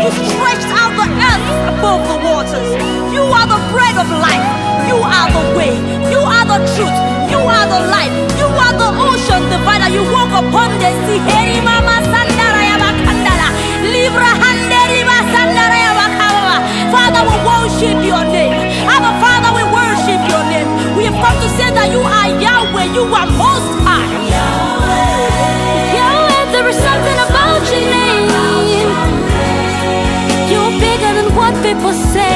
You stretched out the earth above the waters. You are the bread of life. You are the way. You are the truth. You are the light. You are the ocean divider. You walk upon the sea. Heri mama sandara ya bakandala. Libra handeri ba sandara ya bakaba. Father, we worship your name. Our Father, we worship your name. We have come to say that you are Yahweh. You are most high. Yahweh, there is something about your name. You're bigger than what people say.